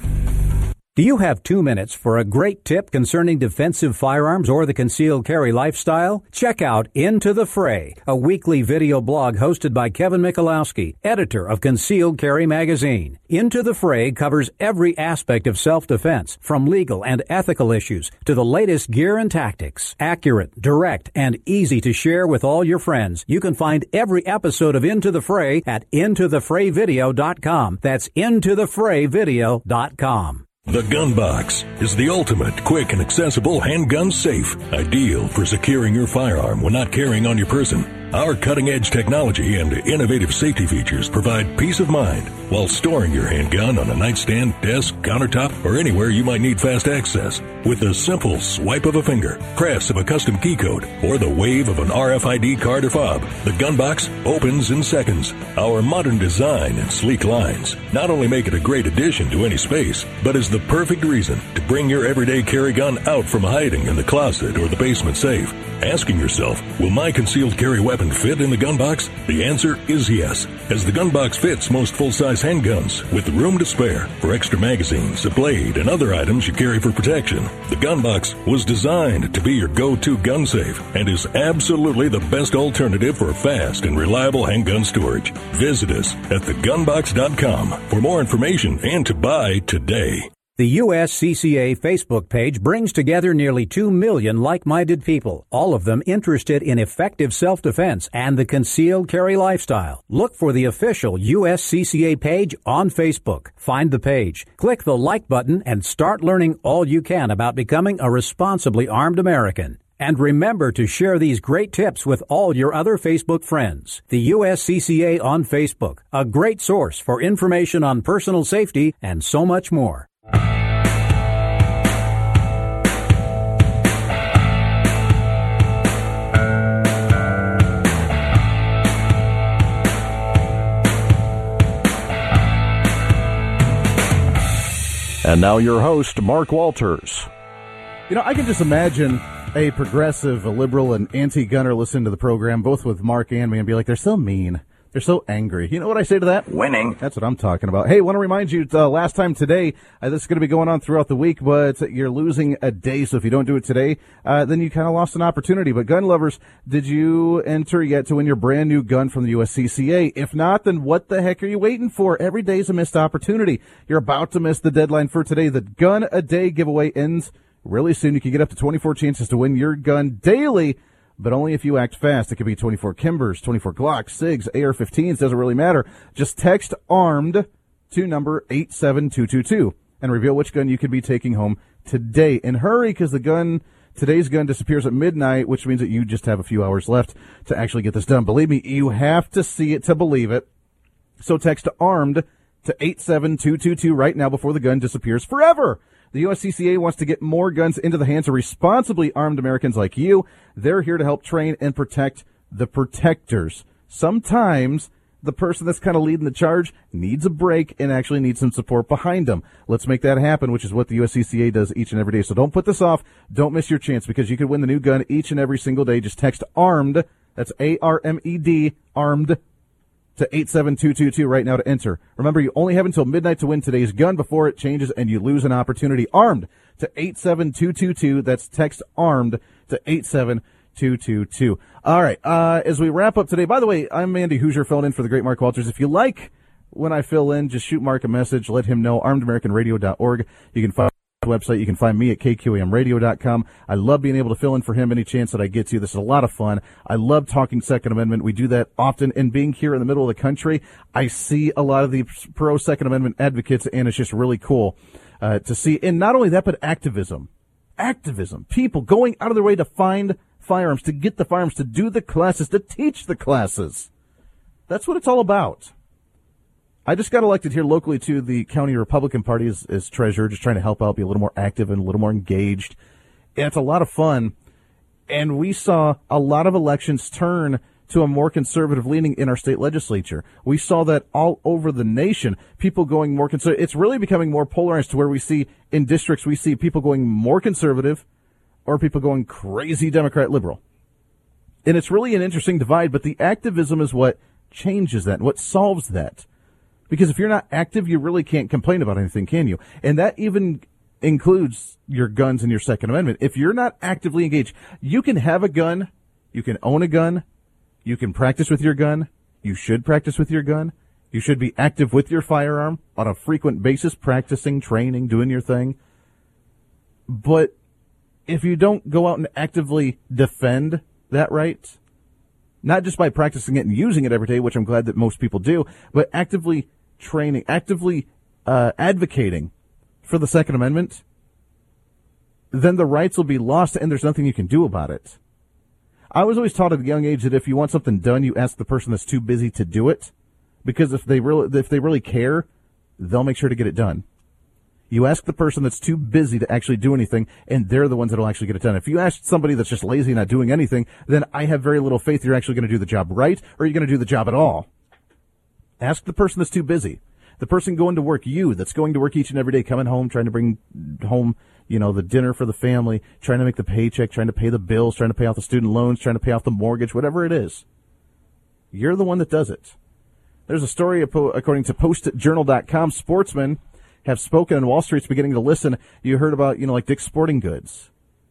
Do you have two minutes for a great tip concerning defensive firearms or the concealed carry lifestyle? Check out Into the Fray, a weekly video blog hosted by Kevin Michalowski, editor of Concealed Carry magazine. Into the Fray covers every aspect of self-defense, from legal and ethical issues to the latest gear and tactics. Accurate, direct, and easy to share with all your friends. You can find every episode of Into the Fray at into the fray video dot com. That's into the fray video dot com. The Gun Box is the ultimate, quick, and accessible handgun safe, ideal for securing your firearm when not carrying on your person. Our cutting-edge technology and innovative safety features provide peace of mind while storing your handgun on a nightstand, desk, countertop, or anywhere you might need fast access. With a simple swipe of a finger, press of a custom key code, or the wave of an R F I D card or fob, the Gun Box opens in seconds. Our modern design and sleek lines not only make it a great addition to any space, but is the perfect reason to bring your everyday carry gun out from hiding in the closet or the basement safe. Asking yourself, will my concealed carry weapon fit in the gun box? The answer is yes, as the gun box fits most full-size handguns with room to spare for extra magazines, a blade, and other items you carry for protection. The gun box was designed to be your go-to gun safe and is absolutely the best alternative for fast and reliable handgun storage. Visit us at the gun box dot com for more information and to buy today. The U S C C A Facebook page brings together nearly two million like-minded people, all of them interested in effective self-defense and the concealed carry lifestyle. Look for the official U S C C A page on Facebook. Find the page, click the like button, and start learning all you can about becoming a responsibly armed American. And remember to share these great tips with all your other Facebook friends. The U S C C A on Facebook, a great source for information on personal safety and so much more. And now your host, Mark Walters. You know, I can just imagine a progressive, a liberal, and anti-gunner listen to the program, both with Mark and me, and be like, they're so mean. They're so angry. You know what I say to that? Winning. That's what I'm talking about. Hey, want to remind you, uh, last time today, uh, this is going to be going on throughout the week, but you're losing a day, so if you don't do it today, uh, then you kind of lost an opportunity. But gun lovers, did you enter yet to win your brand new gun from the U S C C A? If not, then what the heck are you waiting for? Every day's a missed opportunity. You're about to miss the deadline for today. The Gun a Day giveaway ends really soon. You can get up to twenty-four chances to win your gun daily, but only if you act fast. It could be twenty-four Kimbers, twenty-four Glocks, SIGs, A R fifteens, doesn't really matter. Just text ARMED to number eight seven two two two and reveal which gun you could be taking home today. And hurry, because the gun, today's gun disappears at midnight, which means that you just have a few hours left to actually get this done. Believe me, you have to see it to believe it. So text ARMED to eight seven two two two right now before the gun disappears forever. The U S C C A wants to get more guns into the hands of responsibly armed Americans like you. They're here to help train and protect the protectors. Sometimes the person that's kind of leading the charge needs a break and actually needs some support behind them. Let's make that happen, which is what the U S C C A does each and every day. So don't put this off. Don't miss your chance, because you could win the new gun each and every single day. Just text ARMED, that's A R M E D, ARMED, to eight seven two two two right now to enter. Remember, you only have until midnight to win today's gun before it changes and you lose an opportunity. ARMED to eight seven two two two. That's text ARMED to eight seven two two two. All right, uh, as we wrap up today, by the way, I'm Andy Hoosier, filling in for the great Mark Walters. If you like when I fill in, just shoot Mark a message. Let him know. armed american radio dot org. You can find website. You can find me at K Q A M radio dot com. I love being able to fill in for him any chance that I get to. This is a lot of fun. I love talking Second Amendment. We do that often, and being here in the middle of the country, I see a lot of the pro Second Amendment advocates, and it's just really cool uh, to see. And not only that, but activism. Activism. People going out of their way to find firearms, to get the firearms, to do the classes, to teach the classes. That's what it's all about. I just got elected here locally to the county Republican Party as, as treasurer, just trying to help out, be a little more active and a little more engaged. And it's a lot of fun. And we saw a lot of elections turn to a more conservative leaning in our state legislature. We saw that all over the nation, people going more conservative. It's really becoming more polarized to where we see in districts, we see people going more conservative or people going crazy Democrat liberal. And it's really an interesting divide, but the activism is what changes that and what solves that. Because if you're not active, you really can't complain about anything, can you? And that even includes your guns and your Second Amendment. If you're not actively engaged, you can have a gun, you can own a gun, you can practice with your gun, you should practice with your gun, you should be active with your firearm on a frequent basis, practicing, training, doing your thing. But if you don't go out and actively defend that right, not just by practicing it and using it every day, which I'm glad that most people do, but actively training, actively uh, advocating for the Second Amendment, then the rights will be lost and there's nothing you can do about it. I was always taught at a young age that if you want something done, you ask the person that's too busy to do it, because if they really, if they really care, they'll make sure to get it done. You ask the person that's too busy to actually do anything, and they're the ones that will actually get it done. If you ask somebody that's just lazy and not doing anything, then I have very little faith you're actually going to do the job right, or you're going to do the job at all. Ask the person that's too busy. The person going to work, you, that's going to work each and every day, coming home, trying to bring home, you know, the dinner for the family, trying to make the paycheck, trying to pay the bills, trying to pay off the student loans, trying to pay off the mortgage, whatever it is. You're the one that does it. There's a story, according to post journal dot com, sportsmen have spoken and Wall Street's beginning to listen. You heard about, you know, like Dick's Sporting Goods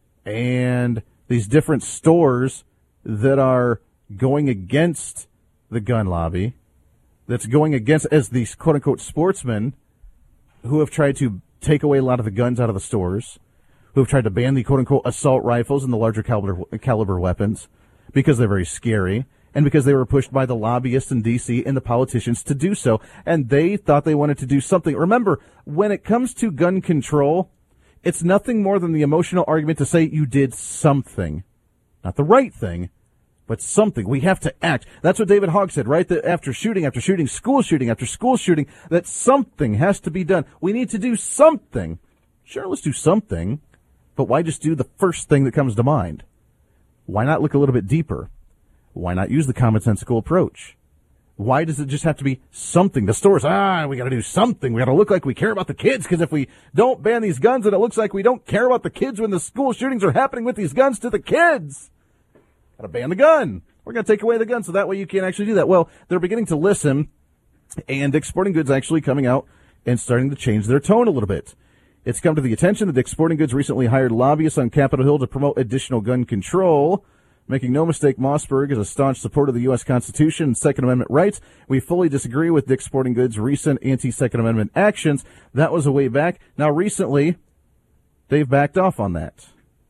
and these different stores that are going against the gun lobby, that's going against, as these quote-unquote sportsmen who have tried to take away a lot of the guns out of the stores, who have tried to ban the quote-unquote assault rifles and the larger caliber, caliber weapons because they're very scary, and because they were pushed by the lobbyists in D C and the politicians to do so, and they thought they wanted to do something. Remember, when it comes to gun control, it's nothing more than the emotional argument to say you did something. Not the right thing, but something. We have to act. That's what David Hogg said, right? That after shooting, after shooting, school shooting, after school shooting, that something has to be done. We need to do something. Sure, let's do something, but why just do the first thing that comes to mind? Why not look a little bit deeper? Why not use the commonsensical approach? Why does it just have to be something? The stores, ah, we got to do something. We got to look like we care about the kids, because if we don't ban these guns, then it looks like we don't care about the kids when the school shootings are happening with these guns to the kids. Got to ban the gun. We're going to take away the gun so that way you can't actually do that. Well, they're beginning to listen, and Dick's Sporting Goods actually coming out and starting to change their tone a little bit. It's come to the attention that Dick's Sporting Goods recently hired lobbyists on Capitol Hill to promote additional gun control. Making no mistake, Mossberg is a staunch supporter of the U S Constitution and Second Amendment rights. We fully disagree with Dick's Sporting Goods' recent anti-Second Amendment actions. That was a way back. Now, recently, they've backed off on that.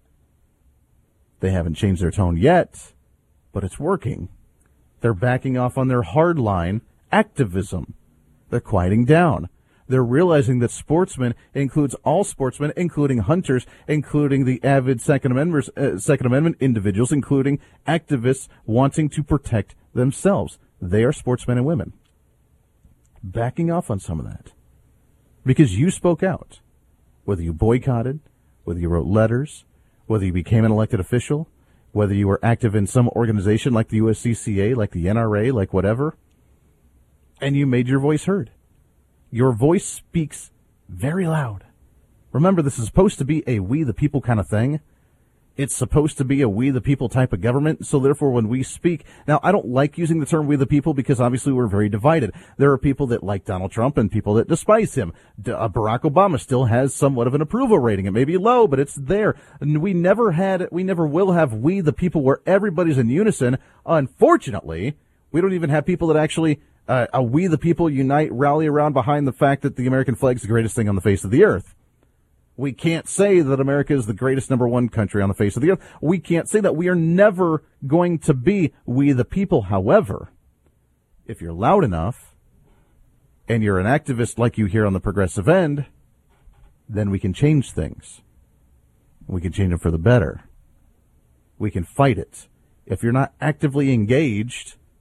They haven't changed their tone yet, but it's working. They're backing off on their hardline activism. They're quieting down. They're realizing that sportsmen includes all sportsmen, including hunters, including the avid Second Amendment, uh, Second Amendment individuals, including activists wanting to protect themselves. They are sportsmen and women. Backing off on some of that. Because you spoke out. Whether you boycotted, whether you wrote letters, whether you became an elected official, whether you were active in some organization like the U S C C A, like the N R A, like whatever, and you made your voice heard. Your voice speaks very loud. Remember, this is supposed to be a we the people kind of thing. It's supposed to be a we the people type of government. So therefore, when we speak, now I don't like using the term we the people because obviously we're very divided. There are people that like Donald Trump and people that despise him. D- uh, Barack Obama still has somewhat of an approval rating. It may be low, but it's there. And we never had, we never will have we the people where everybody's in unison. Unfortunately, we don't even have people that actually Uh, a we the people unite, rally around behind the fact that the American flag is the greatest thing on the face of the earth. We can't say that America is the greatest number one country on the face of the earth. We can't say that. We are never going to be we the people. However, if you're loud enough and you're an activist like you hear on the progressive end, then we can change things. We can change them for the better. We can fight it. If you're not actively engaged,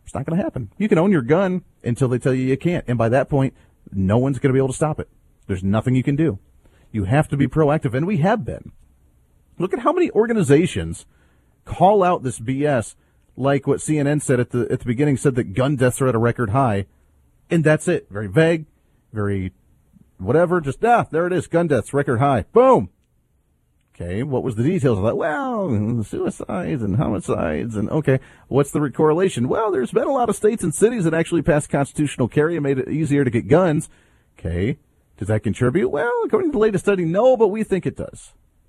It's not going to happen. You can own your gun until they tell you you can't. And by that point, no one's going to be able to stop it. There's nothing you can do. You have to be proactive, and we have been. Look at how many organizations call out this B S, like what C N N said at the at the beginning, said that gun deaths are at a record high, and that's it. Very vague, very whatever, just, ah, there it is, gun deaths, record high. Boom! Okay, what was the details of that? Well, suicides and homicides, and okay, what's the correlation? Well, there's been a lot of states and cities that actually passed constitutional carry and made it easier to get guns. Okay, does that contribute? Well, according to the latest study, no, but we think it does.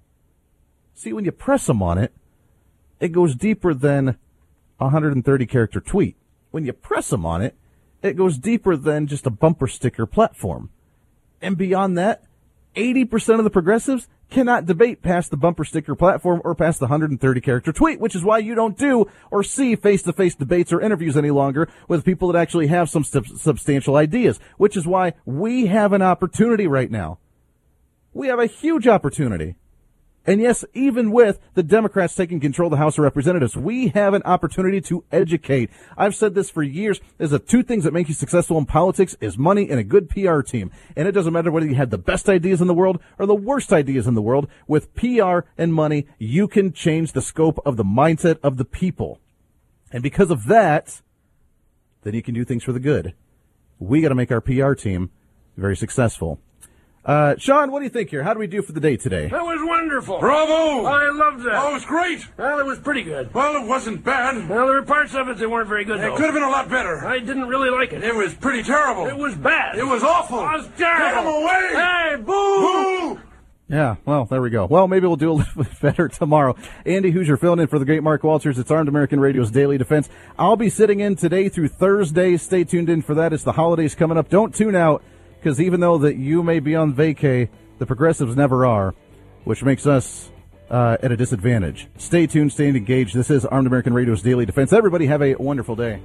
See, when you press them on it, it goes deeper than a one hundred thirty character tweet. When you press them on it, it goes deeper than just a bumper sticker platform. And beyond that, eighty percent of the progressives cannot debate past the bumper sticker platform or past the one hundred thirty character tweet, which is why you don't do or see face-to-face debates or interviews any longer with people that actually have some sub- substantial ideas, which is why we have an opportunity right now. We have a huge opportunity. And yes, even with the Democrats taking control of the House of Representatives, we have an opportunity to educate. I've said this for years. There's the two things that make you successful in politics is money and a good P R team. And it doesn't matter whether you have the best ideas in the world or the worst ideas in the world. With P R and money, you can change the scope of the mindset of the people. And because of that, then you can do things for the good. We got to make our P R team very successful. Uh, Sean, what do you think here? How do we do for the day today? That was wonderful. Bravo! I loved that. Oh, it was great. Well, it was pretty good. Well, it wasn't bad. Well, there were parts of it that weren't very good, It though. could have been a lot better. I didn't really like it. It was pretty terrible. It was bad. It was awful. It was terrible. Get him away! Hey, boo! Boo! Yeah, well, there we go. Well, maybe we'll do a little bit better tomorrow. Andy Hoosier filling in for the great Mark Walters. It's Armed American Radio's Daily Defense. I'll be sitting in today through Thursday. Stay tuned in for that. It's the holidays coming up. Don't tune out, because even though that you may be on vacay, the progressives never are, which makes us uh, at a disadvantage. Stay tuned, stay engaged. This is Armed American Radio's Daily Defense. Everybody have a wonderful day.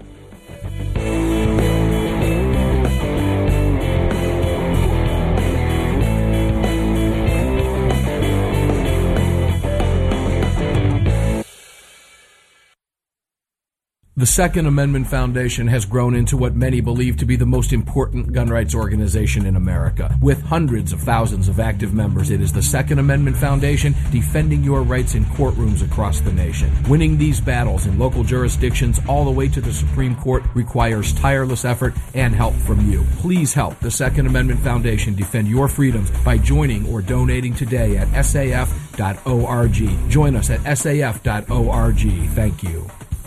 The Second Amendment Foundation has grown into what many believe to be the most important gun rights organization in America. With hundreds of thousands of active members, it is the Second Amendment Foundation defending your rights in courtrooms across the nation. Winning these battles in local jurisdictions all the way to the Supreme Court requires tireless effort and help from you. Please help the Second Amendment Foundation defend your freedoms by joining or donating today at S A F dot org. Join us at S A F dot org. Thank you.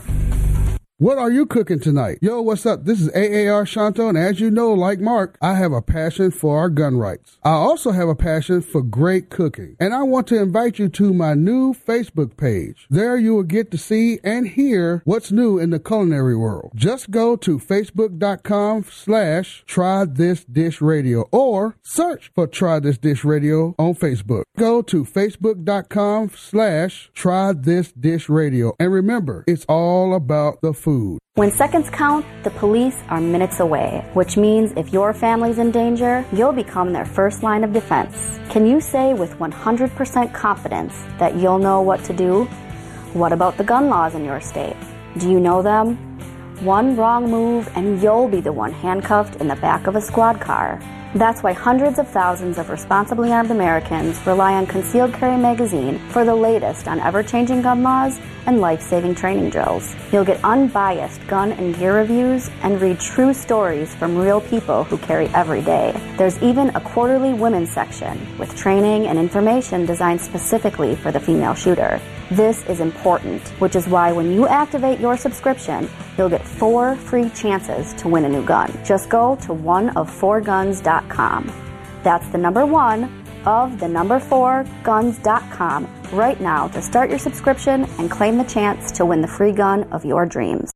What are you cooking tonight? Yo, what's up? This is A A R Shanto, and as you know, like Mark, I have a passion for our gun rights. I also have a passion for great cooking, and I want to invite you to my new Facebook page. There you will get to see and hear what's new in the culinary world. Just go to facebook.com slash try this dish radio or search for Try This Dish Radio on Facebook. Go to facebook.com slash try this dish radio. And remember, it's all about the food. When seconds count, the police are minutes away, which means if your family's in danger, you'll become their first line of defense. Can you say with one hundred percent confidence that you'll know what to do? What about the gun laws in your state? Do you know them? One wrong move and you'll be the one handcuffed in the back of a squad car. That's why hundreds of thousands of responsibly armed Americans rely on Concealed Carry Magazine for the latest on ever-changing gun laws and life-saving training drills. You'll get unbiased gun and gear reviews and read true stories from real people who carry every day. There's even a quarterly women's section with training and information designed specifically for the female shooter. This is important, which is why when you activate your subscription, you'll get four free chances to win a new gun. Just go to one of four guns dot com. That's the number one of the number four guns dot com right now to start your subscription and claim the chance to win the free gun of your dreams.